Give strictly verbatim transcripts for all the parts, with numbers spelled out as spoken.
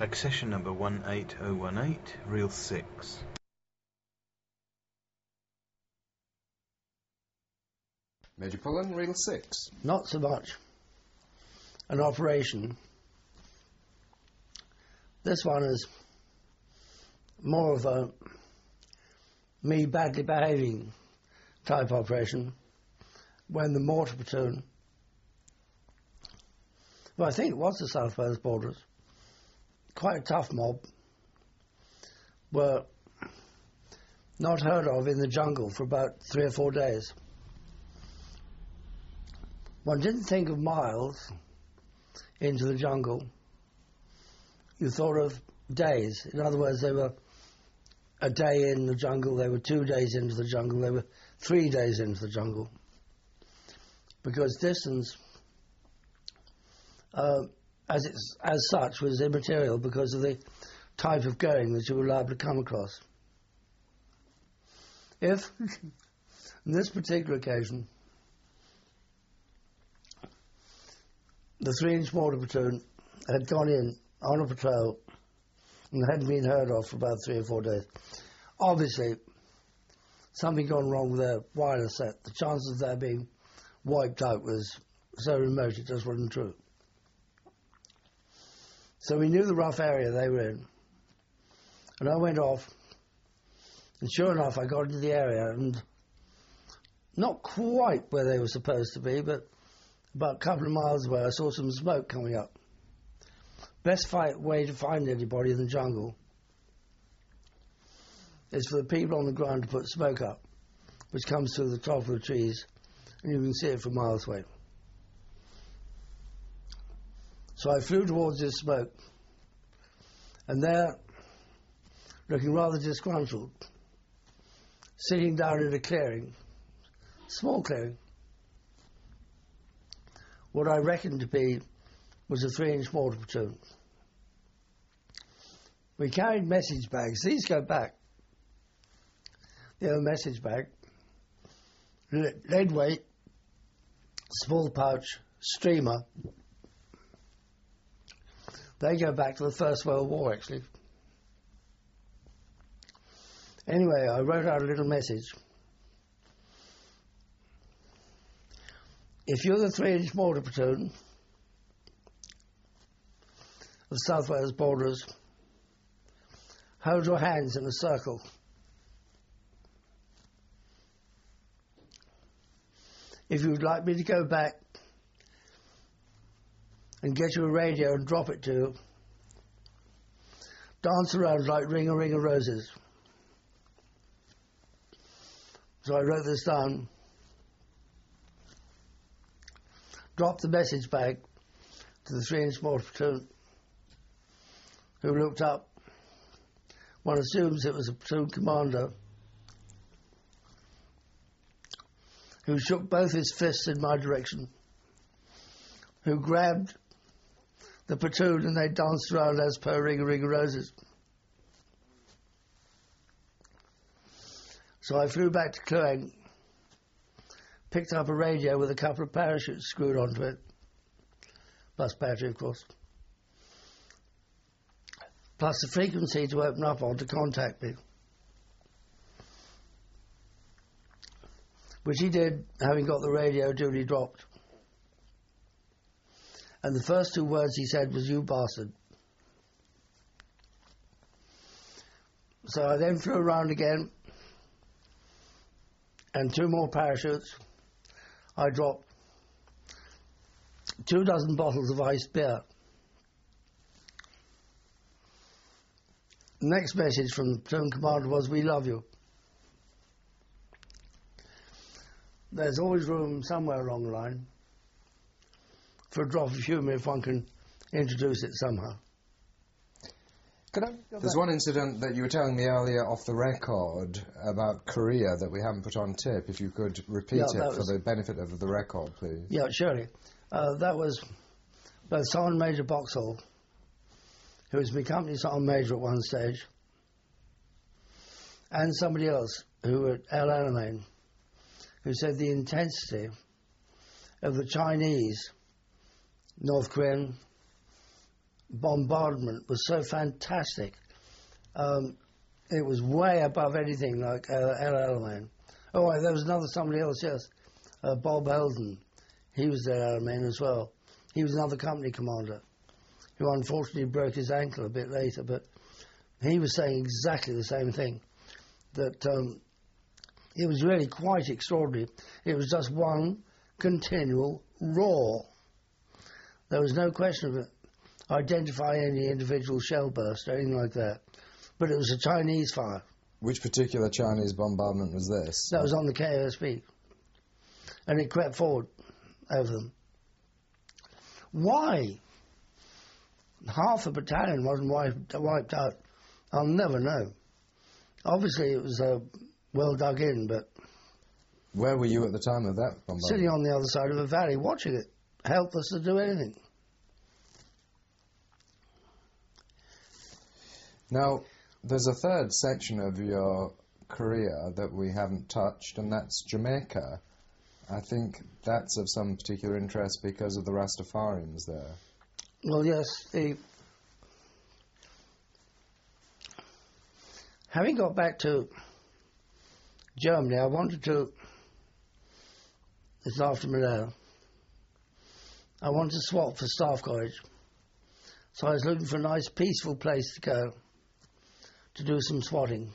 Accession number one eight oh one eight, reel six. Major Pullen, reel six. Not so much an operation. This one is more of a me badly behaving type operation when the mortar platoon, well, I think it was the South Wales Borders, quite a tough mob, were not heard of in the jungle for about three or four days. One didn't think of miles into the jungle. You thought of days. In other words, they were a day in the jungle, they were two days into the jungle, they were three days into the jungle. Because distance, uh, as, it's, as such, was immaterial because of the type of going that you were liable to come across. If, in this particular occasion, the three-inch mortar platoon had gone in on a patrol and hadn't been heard of for about three or four days, obviously something gone wrong with their wireless set. The chances of their being wiped out was so remote it just wasn't true. So we knew the rough area they were in, and I went off, and sure enough I got into the area, and not quite where they were supposed to be, but about a couple of miles away I saw some smoke coming up. Best fight way to find anybody in the jungle is for the people on the ground to put smoke up, which comes through the top of the trees, and you can see it from miles away. So I flew towards this smoke, and there, looking rather disgruntled, sitting down in a clearing, small clearing, what I reckoned to be was a three-inch mortar platoon. We carried message bags. These go back. The other message bag, lead weight, small pouch, streamer. They go back to the First World War, actually. Anyway, I wrote out a little message. If you're the three-inch mortar platoon of South Wales Borders, hold your hands in a circle. If you'd like me to go back and get you a radio and drop it to you, dance around like Ring a Ring of Roses. So I wrote this down, dropped the message bag to the three-inch mortar platoon, who looked up. One assumes it was a platoon commander, who shook both his fists in my direction, who grabbed the platoon and they danced around as per Ring a Ring of Roses. So I flew back to Kluang, picked up a radio with a couple of parachutes screwed onto it, plus battery, of course, plus the frequency to open up on to contact me, which he did, having got the radio duly dropped. And the first two words he said was, "You bastard." So I then flew around again, and two more parachutes. I dropped two dozen bottles of iced beer. The next message from the platoon commander was, "We love you." There's always room somewhere along the line for a drop of humour if one can introduce it somehow. Could I, there's one incident that you were telling me earlier off the record about Korea that we haven't put on tape. If you could repeat yeah, it for the benefit of the record, please. Yeah, surely. Uh, that was both Sergeant Major Boxall, who was my company Sergeant Major at one stage, and somebody else who at El Alamein, who said the intensity of the Chinese, North Korean, bombardment was so fantastic. Um, it was way above anything like uh, El Alamein. Oh, right, there was another somebody else, yes, uh, Bob Eldon. He was at El Alamein as well. He was another company commander who unfortunately broke his ankle a bit later, but he was saying exactly the same thing, that um, it was really quite extraordinary. It was just one continual roar. There was no question of it, identifying any individual shell burst or anything like that. But it was a Chinese fire. Which particular Chinese bombardment was this? That was on the K O S P. And it crept forward over them. Why half a battalion wasn't wiped, wiped out, I'll never know. Obviously it was uh, well dug in, but... Where were you at the time of that bombardment? Sitting on the other side of a valley watching it. Helpless to do anything. Now, there's a third section of your career that we haven't touched, and that's Jamaica. I think that's of some particular interest because of the Rastafarians there. Well, yes, the... Having got back to Germany, I wanted to... It's after Malaya. I wanted to swap for Staff College. So I was looking for a nice, peaceful place to go to do some swatting.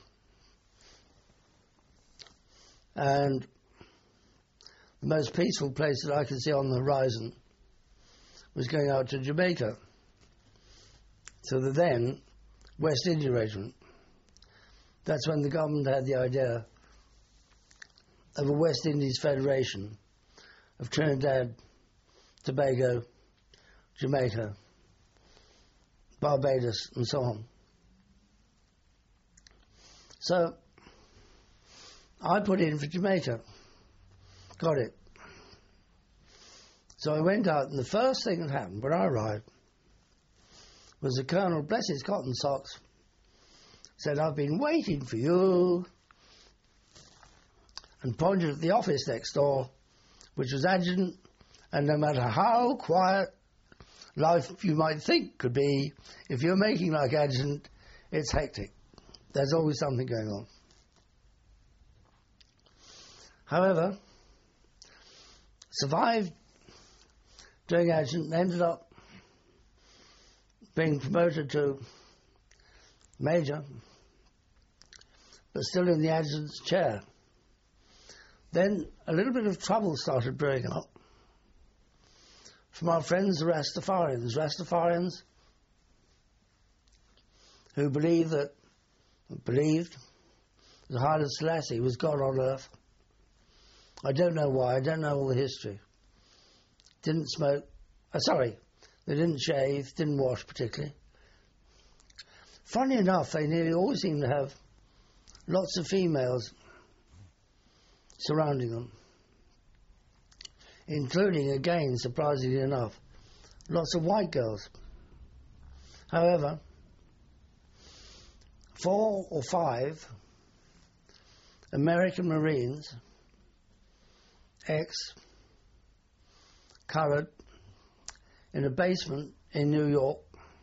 And the most peaceful place that I could see on the horizon was going out to Jamaica. So the then West India Regiment. That's when the government had the idea of a West Indies Federation of Trinidad, Tobago, Jamaica, Barbados, and so on. So I put in for Jamaica. Got it. So I went out, and the first thing that happened when I arrived was the Colonel, bless his cotton socks, said, "I've been waiting for you," and pointed at the office next door, which was adjutant, and no matter how quiet life you might think could be, if you're making like adjutant, it's hectic. There's always something going on. However, survived doing adjutant, ended up being promoted to major, but still in the adjutant's chair. Then a little bit of trouble started brewing up from our friends the Rastafarians. Rastafarians who believed that, believed that Haile Selassie was God on earth. I don't know why, I don't know all the history. Didn't smoke, uh, sorry, they didn't shave, didn't wash particularly. Funny enough, they nearly always seem to have lots of females surrounding them, including, again, surprisingly enough, lots of white girls. However, four or five American Marines, ex-colored, in a basement in New York,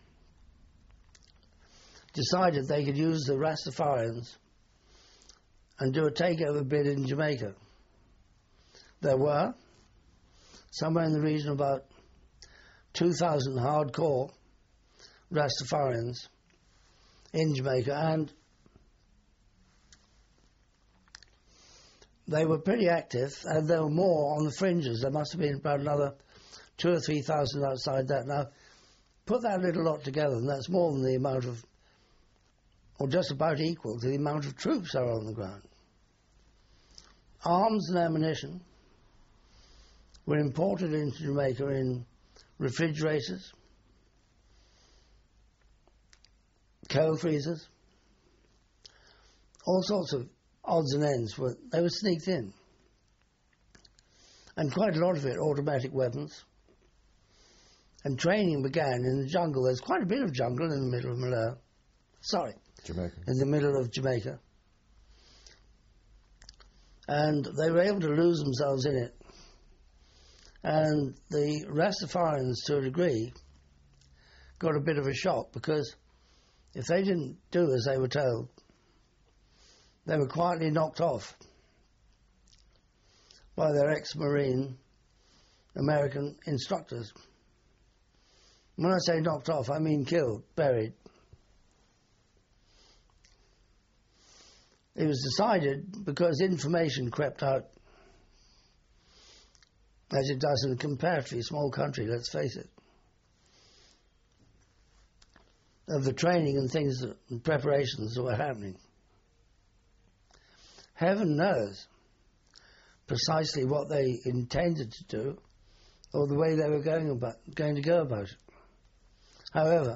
decided they could use the Rastafarians and do a takeover bid in Jamaica. There were somewhere in the region of about two thousand hardcore Rastafarians in Jamaica, and they were pretty active, and there were more on the fringes. There must have been about another two or three thousand outside that. Now, put that little lot together, and that's more than the amount of, or just about equal to the amount of troops that are on the ground. Arms and ammunition were imported into Jamaica in refrigerators, coal freezers, all sorts of odds and ends. Were, they were sneaked in. And quite a lot of it, automatic weapons. And training began in the jungle. There's quite a bit of jungle in the middle of Malaya. Sorry. Jamaica. In the middle of Jamaica. And they were able to lose themselves in it. And the Rastafarians, to a degree, got a bit of a shock, because if they didn't do as they were told, they were quietly knocked off by their ex-Marine American instructors. When I say knocked off, I mean killed, buried. It was decided because information crept out, as it does in a comparatively small country, let's face it, of the training and things that, and preparations that were happening. Heaven knows precisely what they intended to do or the way they were going about going to go about it. However,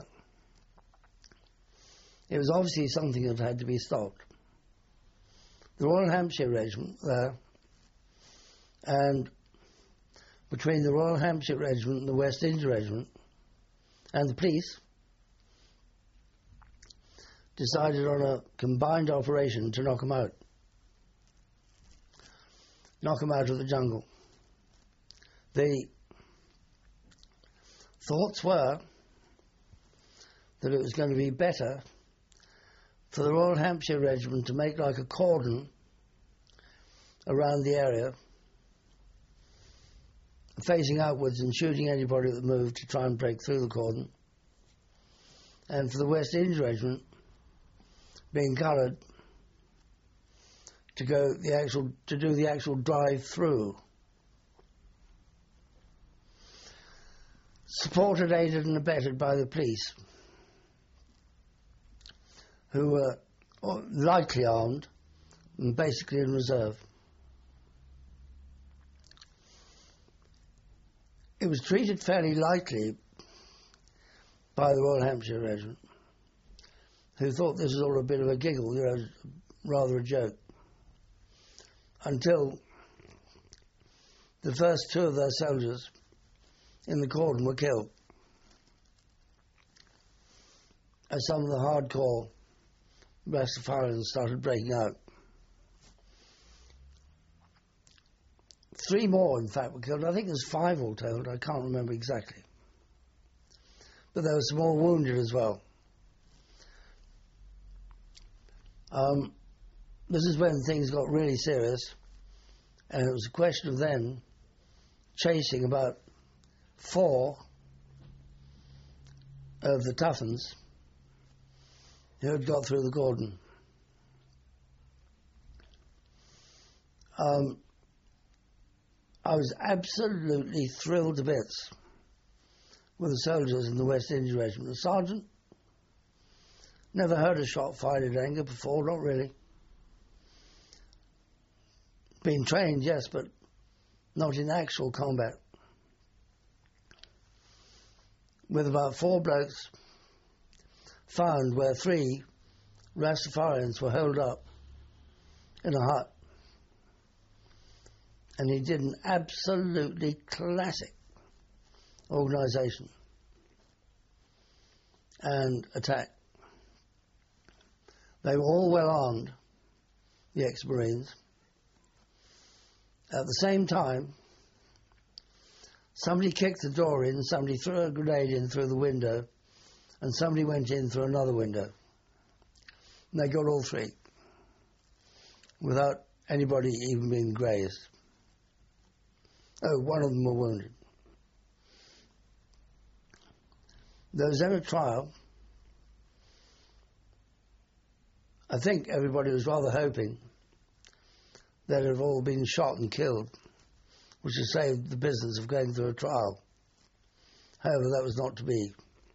it was obviously something that had to be stopped. The Royal Hampshire Regiment there, and between the Royal Hampshire Regiment and the West India Regiment and the police, decided on a combined operation to knock them out. Knock them out of the jungle. The thoughts were that it was going to be better for the Royal Hampshire Regiment to make like a cordon around the area, facing outwards and shooting anybody that moved to try and break through the cordon, and for the West India Regiment being coloured to go the actual to do the actual drive through. Supported, aided and abetted by the police, who were lightly armed and basically in reserve. It was treated fairly lightly by the Royal Hampshire Regiment, who thought this was all a bit of a giggle, you know, rather a joke, until the first two of their soldiers in the cordon were killed, as some of the hardcore Rastafarians started breaking out. Three more, in fact, were killed. I think there's five all told. I can't remember exactly. But there were some more wounded as well. Um, this is when things got really serious, and it was a question of then chasing about four of the Tuffens who had got through the cordon. Um, I was absolutely thrilled to bits with the soldiers in the West India Regiment. The sergeant, never heard a shot fired at anger before, not really. Been trained, yes, but not in actual combat. With about four blokes found where three Rastafarians were holed up in a hut. And he did an absolutely classic organisation and attack. They were all well armed, the ex-Marines. At the same time, somebody kicked the door in, somebody threw a grenade in through the window, and somebody went in through another window. And they got all three, without anybody even being grazed. Oh, one of them were wounded. There was then a trial. I think everybody was rather hoping that it had all been shot and killed, which would save the business of going through a trial. However, that was not to be.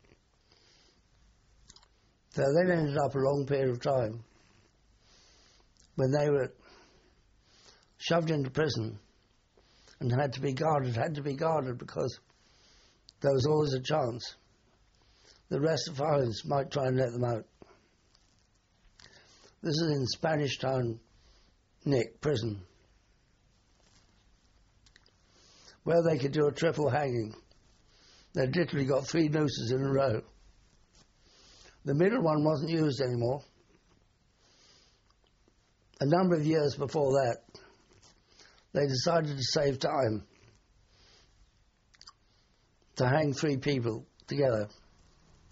So then ended up a long period of time when they were shoved into prison and had to be guarded, had to be guarded because there was always a chance the Rastafarians might try and let them out. This is in Spanish Town, Nick, prison, where they could do a triple hanging. They'd literally got three nooses in a row. The middle one wasn't used anymore. A number of years before that, they decided to save time to hang three people together.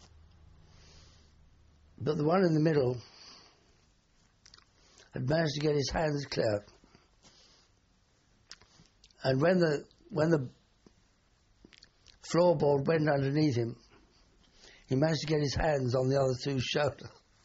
But the one in the middle had managed to get his hands clear. And when the when the floorboard went underneath him, he managed to get his hands on the other two's shoulder.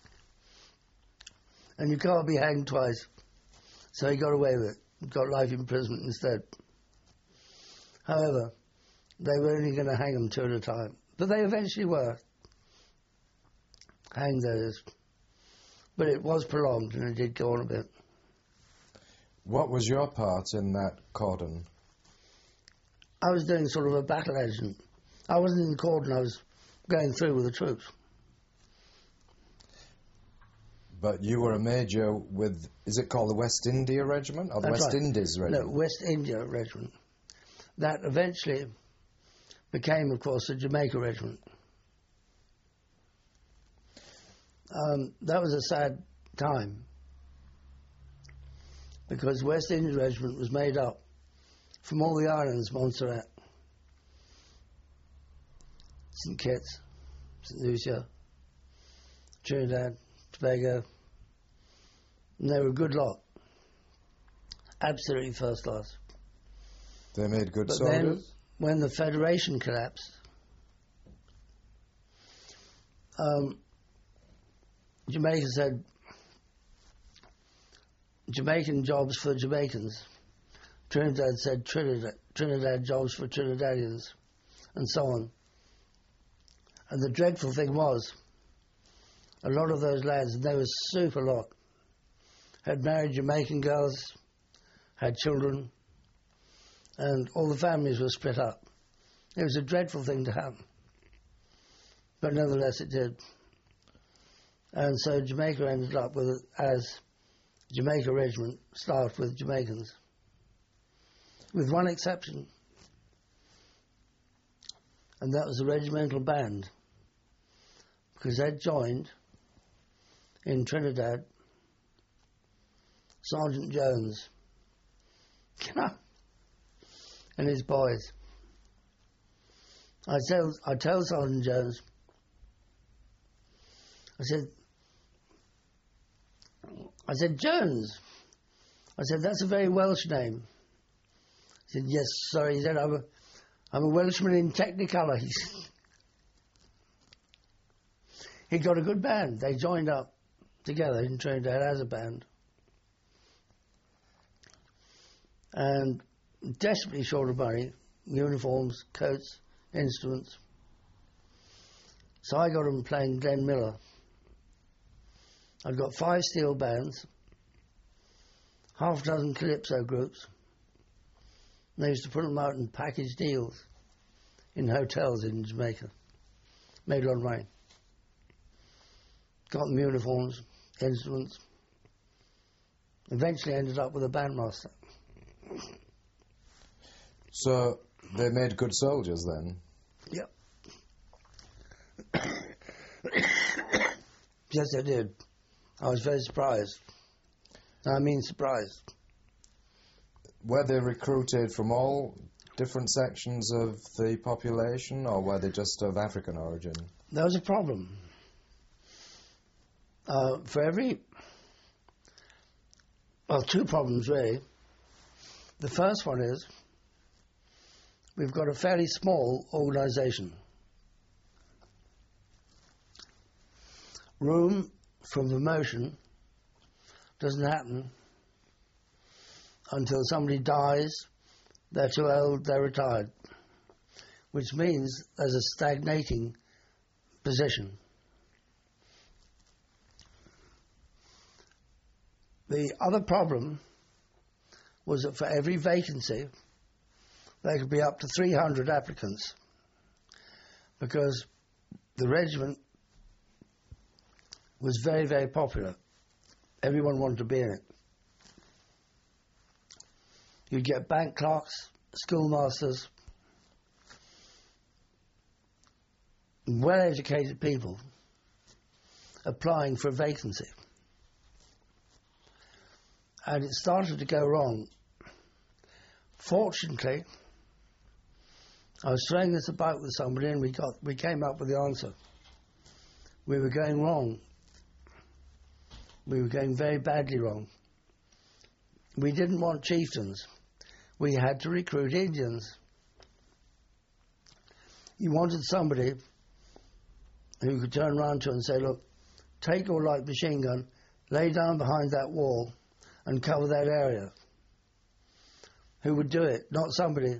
And you can't be hanged twice. So he got away with it. Got life imprisonment instead. However, they were only going to hang him two at a time. But they eventually were. Hanged, that is. But it was prolonged, and it did go on a bit. What was your part in that cordon? I was doing sort of a battle agent. I wasn't in the cordon, I was going through with the troops. But you were a major with, is it called the West India Regiment? Or the That's West right. Indies Regiment? No, West India Regiment. That eventually became, of course, the Jamaica Regiment. Um, that was a sad time because West Indies Regiment was made up from all the islands, Montserrat, Saint Kitts, Saint Lucia, Trinidad, Tobago, and they were a good lot. Absolutely first class. They made good But soldiers? then, when the Federation collapsed, um, Jamaica said, Jamaican jobs for Jamaicans. Trinidad said Trinidad, Trinidad jobs for Trinidadians, and so on. And the dreadful thing was, a lot of those lads, and they were super lot, had married Jamaican girls, had children, and all the families were split up. It was a dreadful thing to happen. But nevertheless it did. And so Jamaica ended up with, as Jamaica Regiment, staffed with Jamaicans. With one exception. And that was the regimental band. Because they'd joined, in Trinidad, Sergeant Jones. And his boys. I tell, I tell Sergeant Jones, I said, I said, Jones. I said, that's a very Welsh name. He said, yes, sorry. He said, I'm a, I'm a Welshman in Technicolor. He, he got a good band. They joined up together in Trinidad as a band. And desperately short of money, uniforms, coats, instruments. So I got them playing Glenn Miller. I've got five steel bands, half a dozen calypso groups. They used to put them out in package deals in hotels in Jamaica. Made a lot of money. Got them uniforms, instruments. Eventually ended up with a bandmaster. So they made good soldiers then? Yep. Yes, they did. I was very surprised. I mean surprised. Were they recruited from all different sections of the population, or were they just of African origin? There was a problem. Uh, for every... Well, two problems, really. The first one is we've got a fairly small organisation. Room for promotion doesn't happen until somebody dies, they're too old, they're retired, which means there's a stagnating position. The other problem was that for every vacancy, there could be up to three hundred applicants, because the regiment was very, very popular. Everyone wanted to be in it. You'd get bank clerks, schoolmasters, well-educated people applying for a vacancy. And it started to go wrong. Fortunately, I was throwing this about with somebody and we got we came up with the answer. We were going wrong we were going very badly wrong. We didn't want chieftains. We had to recruit Indians. You wanted somebody who could turn around to and say, look, take your light machine gun, lay down behind that wall and cover that area. Who would do it? Not somebody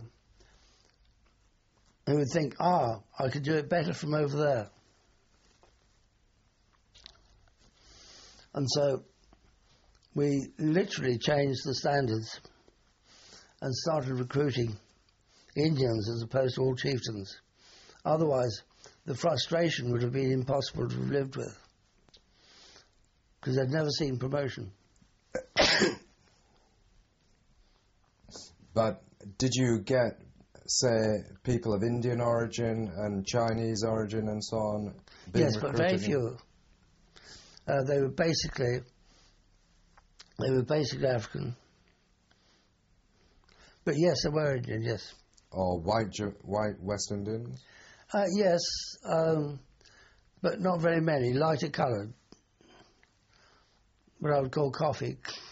who would think, ah, I could do it better from over there. And so we literally changed the standards and started recruiting Indians as opposed to all chieftains. Otherwise, the frustration would have been impossible to have lived with, because they'd never seen promotion. But did you get, say, people of Indian origin and Chinese origin and so on being Yes, but very recruited in- few. Uh, they were basically, they were basically African. But yes, they were Indian, yes. Or white, Ju- white West Indians? Uh, yes, um, but not very many, lighter coloured. What I would call coffee.